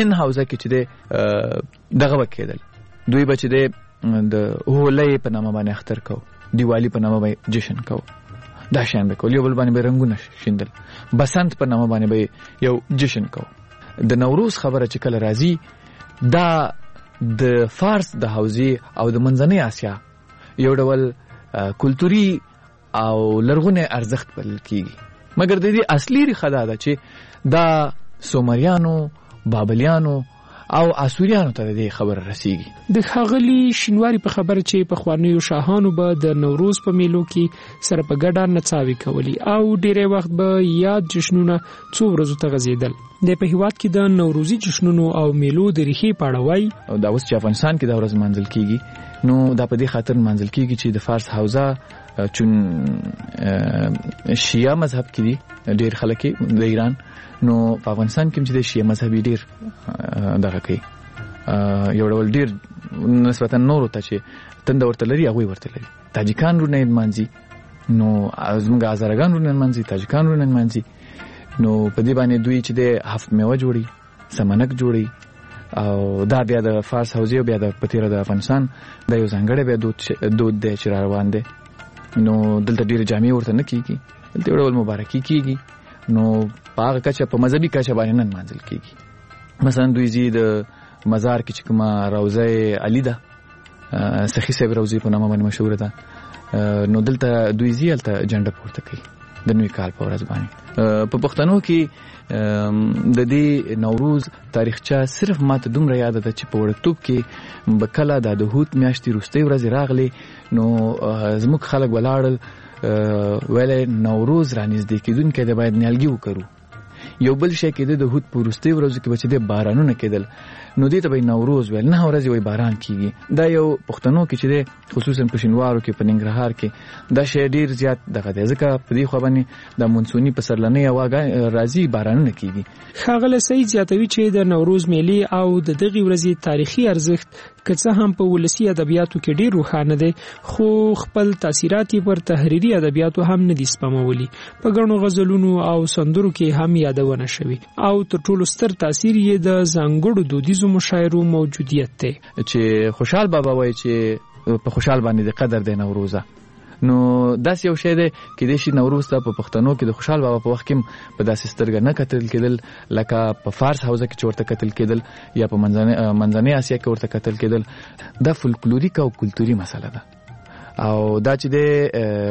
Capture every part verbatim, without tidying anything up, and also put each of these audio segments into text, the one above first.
هند حوزه کې چې د دغه وکیدل دوی بچ د د هولۍ په نامه باندې اختر کو، دیوالی په نامه باندې جشن کو، دا شان به کول، یو بل باندې به رنگونه شیندل، بسنت په نامه باندې به یو جشن کو. د نوروز خبره چې کله راځي دا د فارس د حوزې او د منځنۍ آسیا یو ډول کلتوري او لرغونی ارزښت بلل کیږي، مګر د دې اصلي ریښه دا ده چې دا سومریانو، بابلیانو او اسوریانو ته د خبره رسیږي. د ښاغلي شینواري په خبره چې په خوانیو شاهانو به د نوروز په میلو کې سره په ګډه نڅاوي کولی او ډېری وخت به یاد جشنونه څو ورځو ته غځېدل. د په هیواد کې د نوروزي جشنونو او میلو د ریښې په اړه وایي او دا اوس چې افغانستان کې دا ورځ منځل کیږي نو دا په دې خاطر منځل کیږي چې د فارس حوزه چون شیعه مذهب کې دي ډېر خلک د ایران، نو په افغانستان کې چې د شیعه مذهب ډېر دغه کوي یو ډول ډېر نسبتا نورو ته چې تنده ورته لري هغوی ورته لري. تاجکان رونه نمانځي، نو زموږ هزارګان رونه نمانځي، تاجکان رونه نمانځي، نو په دې باندې دوی چې د هفت میوه جوړي، سمنک جوړي، او دا بیا د فارس حوزې او بیا د پتیره د افغانستان د یو ځانګړی بیا دود دود دی چې را روان دی. نو دلته ډېرې جامې ورته نه کېږي، دلته یو ډول مبارکي کېږي، نو په هغه کچه په مذهبي کچه باندې نه نمانځل کېږي. مثلا دوی ځي د مزار کې چې کومه روضه علي ده، سخي صاحب روضې په نامه باندې مشهوره ده، نو دلته دوی ځي هلته جنډه پورته کوي د نوي کال په ورځ باندې. په پښتنو کې د دې نوروز تاریخچه صرف ماته دومره یاد ده چې په وړکتوب کې به کله د دهوت میاشتې وروستۍ ورځې راغلې نو زموږ خلک ولاړل ویل نوروز رانږدې کېدونکی دی، باید نیالګي وکرو. یو بل شی کېده د دهوت په وروستۍ ورځو کې به چې د بارانونه کېدل نو دې ته به نوروز ویل، نه ورځې وایي باران کېږي. دا یو پښتنو کې چې دی خصوصا په شینوارو کې په ننګرهار کې دا شی ډېر زیات دغه دی، ځکه په دې خوا باندې د مونسوني پسرلنۍ هوا راځي بارانونه کېږي. ښاغلی سعید زیاتوي چې د نوروز میلې او د دغې ورځې تاریخي ارزښت که څه هم په ولسي ادبیاتو کې ډېر روښانه دی، خو خپل تاثیرات یې پر تحریري ادبیاتو هم نه دي سپمولي. په ګڼو غزلونو او سندرو کې هم یادونه شوي او تر ټولو ستر تاثیر یې د ځانګړو دودیزو مشاعرو موجودیت دی. چې خوشحال بابا وایي چې په خوشحال باندې د قدر دی نوروزه، نو داسې یو شی دی کېدای شي نوروز ته په پښتنو کې د خوشحال بابا په وخت کې په داسې سترګه نه کتل کېدل لکه په فارس حوزه کې چې ورته کتل کېدل یا په منځنۍ آسیا کې ورته کتل کېدل. دا فولکلوریک او کلتوري مسله ده او دا چې دی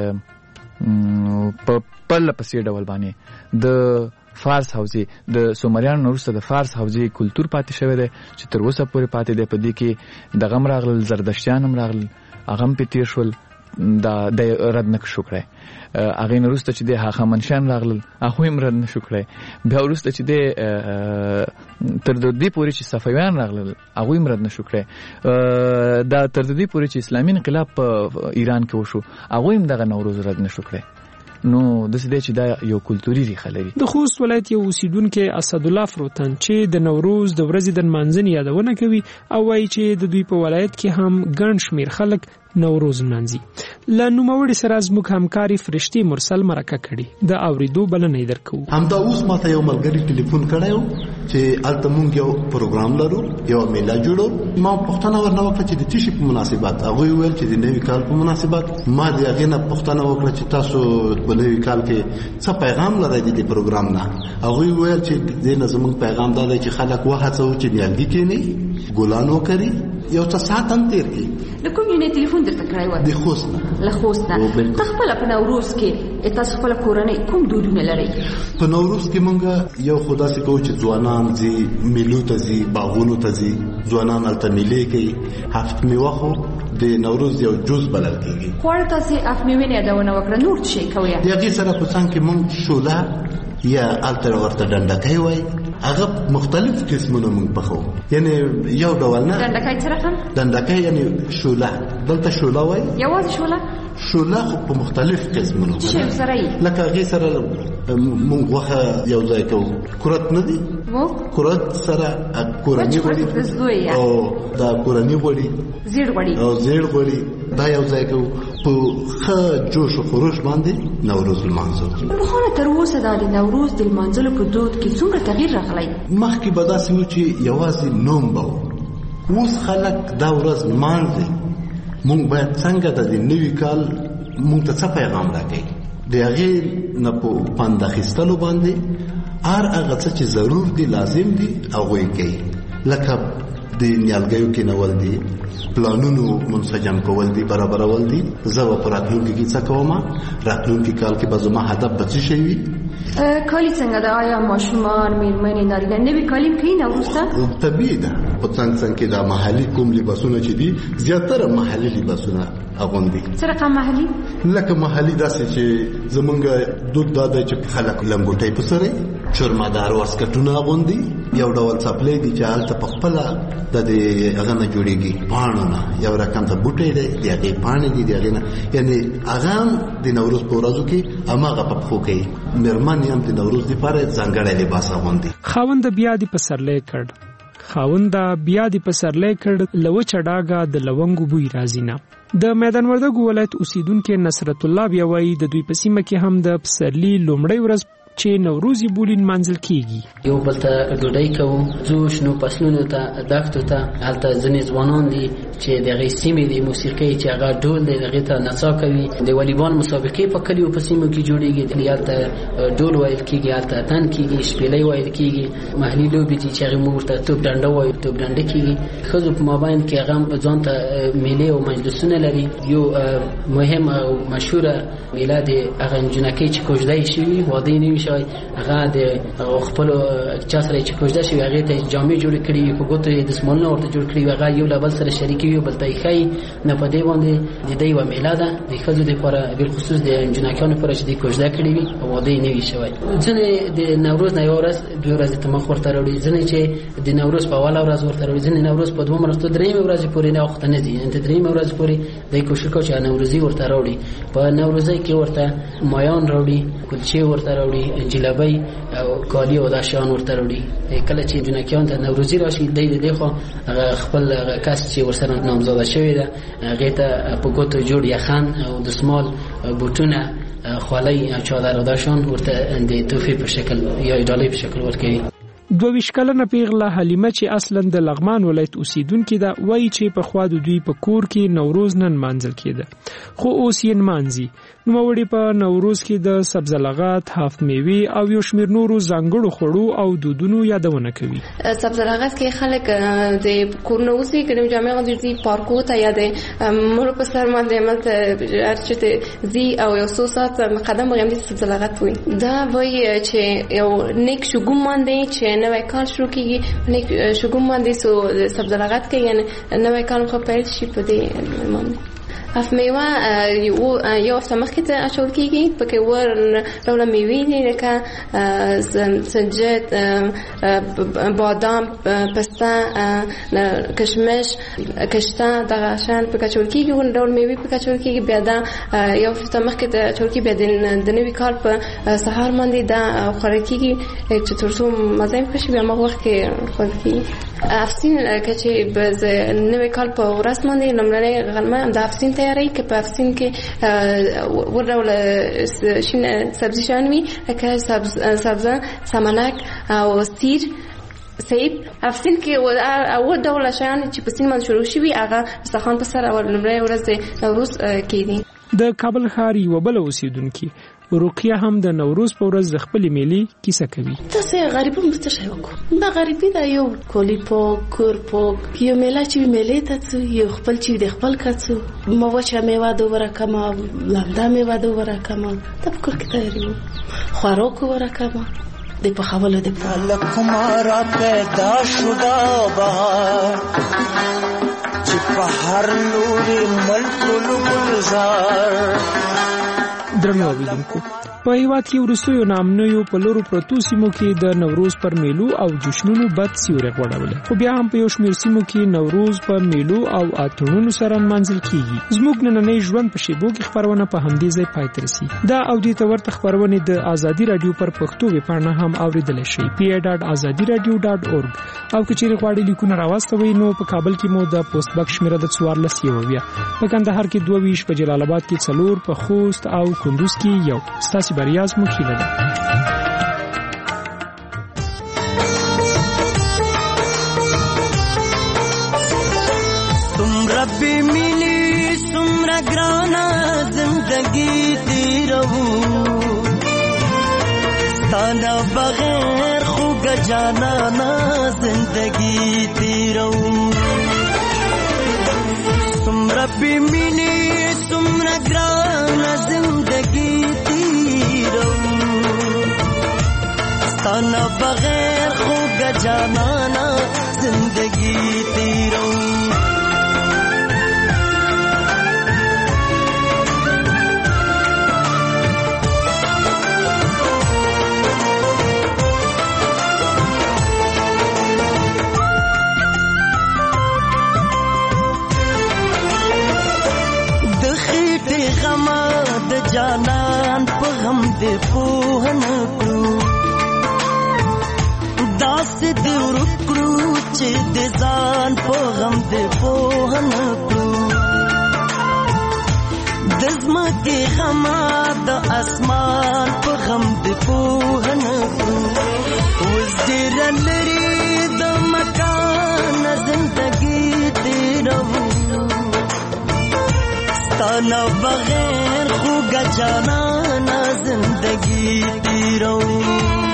په پرله پسې ډول باندې د فارس حوزې د سومریانو وروسته د فارس حوزې کلتور پاتې شوی دی چې تر اوسه پورې پاتې دی. په دې کې دغه هم راغلل، زردشتیان هم راغلل، هغه هم پې تېر شول، دا د رد نه شو کړی. هغې نه وروسته چې دی هخامنشیان راغلل، هغوی هم رد نه شو کړی. بیا وروسته چې دی تر دې پورې چې صفویان راغلل هغوی هم رد نه شو کړی. دا تر دې پورې چې اسلامي انقلاب په ایران کې وشو هغوی هم دغه نوروز رد نه شو کړی. نو داسې دی چې دا یو کلتوري ریښه لري. د خوست ولایت یو اوسیدونکی اسدالله فروتن چې د نوروز د ورځې د نمانځنې یادونه کوي او وایي چې د دوی په ولایت کې هم ګڼ شمېر خلک نوروز نمانځي. له نوموړي سره زموږ همکاري فرشتي مرسل مرکه کړي، د اورېدو بلنه یې درکوو. همدا اوس ماته یو ملګري ټلیفون کړی و چې هلته مونږ یو پروګرام لرو، یو میله جوړو. ما پوښتنه ورنه وکړه چې د څه شي په مناسبت. هغوی وویل چې د نوي کال په مناسبت. ما د هغې نه پوښتنه وکړه چې تاسو په نوي کال کې څه پیغام لرئ د دې پروګرام نه؟ هغوی وویل چې دې نه زموږ پیغام دا دی چې خلک وهڅوو چې نیالګي کښېني، ګلان وکري، یو څه ساعت هم تېر کړي. د کوم یو نه تلیفون درته کړی و؟ د خوست نه. له خوست نه. ته خپله په نوروز کې تاسو خپله کورنۍ کوم دودونه لرئ؟ په نوروز کې مونږ یو خو داسې کوو چې ځوانان ځي میلو ته ځي، باغونو ته ځي، ځوانان هلته میلې کوي. هفت میوه خو د نوروز یو جز بلل کېږي. خواړه تاسې هفت میوې نه یادونه وکړه، نور څه شی کوئ؟ د هغې سره په څنګ کې مونږ شوله یا هلته ورته ډنډکی وایي، هغه مختلف قسمونه مونږ پخو. یعنی یو ډول نه. ډنډکی څه رقم؟ ډنډکی یعنی شوله، دلته شوله وایي. یوازې شوله؟ شوله خو په مختلف قسمونو چې سره یې لکه هغې سره مونږ غوښه یو ځای کوو. کورت نه دی کورت سره کورني غوړي او دا کورني غوړي زیړ غوړي او زیړ غوړي دا یو ځای کوو په ښه جوش و خروش باندې نوروز لمانځو. خو تر اوسه دا د نوروز د لمانځلو په دود کې څومره تغییر راغلی؟ مخکې به داسې و چې یوازې نوم به و، اوس خلک دا ورځ لمانځي. مونږ باید څنګه د دې نوي کال مونږ ته څه پیغام راکوي د هغې نه په پند اخیستلو باندې هر هغه څه چې ضرور دي لازم دي هغوی کوي، لکه د نیالګیو کېنول دي، پلانونو منسجم کول دي، برابرول دي. زه به په راتلونکي کې څه کوم، راتلونکي کال کې به زما هدف به څه شی وي. کالي څنګه ده؟ آیا ماشومان میرمنې نارینه نوي کالي کوي نوروز ته؟ طبیعي ده. په څنګ څنګ کې دا محلي کوم لباسونه چې دي زیاتره محلي لباسونه اغوندي. څه رقم محلي؟ لکه محلي داسې چې زمونږ دود دا دی چې خلک لنګوټۍ په سر چرمدار واسکټونه اغوندي، یو ډول څپلۍ دي چې هلته په خپله د دې هغه نه جوړېږي پاڼو نه، یو رقم ته بوټی دی د هغې پاڼې دي د هغې نه، یعنې هغه هم د نوروز په ورځو کې هماغه په پښو کوي. مېرمنې هم د نوروز دپاره ځانګړی لباس اغوندي. خاوند بیا دې پسرلی کړ خاوند بیا دې پسرلی کړ له وچه ډاګه د لونګو بوی راځي نه. د میدان وردګو ولایت اوسیدونکو نصرت الله بیا وایي د دوی په سیمه کې هم د پسرلي لومړۍ ورځ چې نوروزي بولین منځل کیږي. یو بل ته ډوډۍ کوو، ځو شنو فصلونو ته، دښتو ته. هلته ځینې ځوانان دي چې د هغې سیمې د موسیقۍ چې هغه ډول دی هغې ته نڅا کوي. د والیبال مسابقې په کلیو په سیمو کې جوړېږي، هلته ډول ویل کېږي، هلته اتن کېږي، شپېلۍ ویل کېږي. محلي لوبې دي چې هغې موږ ورته توپ ډنډه وایو، توپ ډنډه کېږي. ښځو په مابین کې هغه ځان ته میلې او مجلسونه لري. یو مهم او مشهوره میله د هغه نجونکۍ چې کوژدۍ شوي، واده یې نه وي شوی، هغه د خپلو چا سره چې کوژده شوي هغې ته جامې جوړې کړي وي، په ګوتو یې دستمالونه ورته جوړ کړي وي، هغه یو له بل سره شریکې وي، بل ته یې ښایي. نه په دې باندې د دې یوه میله ده د ښځو دپاره، بالخصوص د نجونکیانو لپاره چې دوی کوژده کړي وي او واده یې نه وي شوی. ځینې د نوروز نه یوه ورځ دوې ورځې ته مخ ورته راوړي، ځینې چې د نوروز په اوله ورځ ورته راوړي، ځینې نوروز په دومره ورځو درېیمې ورځې پورې نه وخته نه ځي، د درېیمې ورځې پورې دوی کوشش کوي چې نوروزي ورته راوړي. په نوروزۍ کې ورته مایان راوړي، کلچې ورته راوړي، جلبۍ او کالي او دا شیان ورته راوړي. کله چې جنکیان ته نوروزي راشي دی د دې خو خپل کس چې ورسره نامزاده شوی ده هغې ته په ګوتو جوړ یخن او دستمال، بوټونه، خولۍ، چادر او دا شیان ورته د تحفې په شکل یا ډالۍ په شکل ورکوي. دوه ویشت کلنه پیغله حلیمه چې اصلا د لغمان ولایت اوسیدونکې ده وایي چې پخوا د دوی په کور کې نوروز نه نمانځل کېده، خو اوس یې نمانځي. نوموړي په نوروز کې د سبزه لغت، هفت میوې او یو شمېر نورو ځانګړو خوړو او دودونو یادونه کوي. سبزه لغت کې خلک د کورونه اوسي که د جامع غوندې پارکو ته یا د مړو په سر باندې هملته هر چېرته ځي او یو څو ساعت قدم وغندي سبزه لغت وایي. دا وایي چې یو نیک شګوم باندې چې نوی کال شروع کېږي، نیک شګوم باندې سو سبزه لغت کوي، یعنې نوی کال خو پیل شي په دې باندې. هفت میوه یو هفته مخکې ته اچول کېږي، پکې ور ډوله میوې دي لکه سنجد، بادام، پسته، کشمش، کشته، دغه شیان پکې اچول کېږي، ور ډول میوې پکې اچول کېږي. بیا دا یو هفته مخکې ته اچول کېږي، بیا د نوي کال په سهار باندې دا خوړل کېږي چې تر څو مزه یې ښه شي، بیا هغه وخت کې خوړل کېږي. افسین که چې نوی کال په ورځ باندې لومړنۍ غرمه د افسین تیاری که په افسین کې ور ډوله شین سبزي شیان وي لکه سبزه، سمنک او سیر، سیب. افسین کې اووه ډوله شیان چې په سین باندې شروع شوي هغه دسترخوان په سر لومړۍ ورځ د نوروز کېږي. د کابل ښار یوه بله اوسیدونکې رقیه هم د نوروز په ورځ د خپلې میلې کیسه کوي. تاسې غریبان به څه شی وکړو؟ دا غریبي ده، یو کولی پاک، کور پاک، یو میله چې وي میلې ته ځو، یو خپل چې وي د خپل که ځو، ما وچه میوه دو ورکمه، لمده میوه دو ورکمه، دا په کور کې تیاري وو، خوراک ورکمه د پخولو دپاره. لکما را پیدا شده بهار چې په هر لوري ملک ګلزار. درنو اوریدونکو، په هیواد کې وروستیو نامنویو په لورو پرتو سیمو کې د نوروز پر میلو او جشنونو بد سیوری غوړولې، خو بیا هم په یو شمېر سیمو کې نوروز په میلو او اتڼونو سره نمانځل کیږي. زموږ نننۍ ژوند په شیبو کې خبرونه په همدې ځای پای ته رسي. دا او دې ته ورته خبرونه د ازادي رادیو پر پښتو ویبپاڼه هم اوریدل شي پی ای ډاټ ازادي رادیو ډاټ اورګ. او که چیرې غواړئ لیکونه راواستوئ نو په کابل کې مو د پوسټ باکس شمیره د څوارلس یو اویا، په کندهار کې دوه ویشت، په جلال آباد کې څلور، په خوست او کندوز کې یو. ستاسو بریا زموږ هیله ده. تمرا بے ملی سمرا گرانا زندگی تیرو ستانا بغیر خوگ جانانا زندگی تیرو تمرا بے ملی سمرا گرانا زندگی ستانا بغیر خوگ جانانا زندگی تیرو دخیت غما د جانان په غم د پوهن کړو داس دې ورکړو چې د ځان په غم د پوهن کړو د ځمکې غما د اسمان په غم د پوهن کړو اوس ډېر لري د مکان زندګي تیرو ستانا بغیر خوګ جانانا زندگی تیرو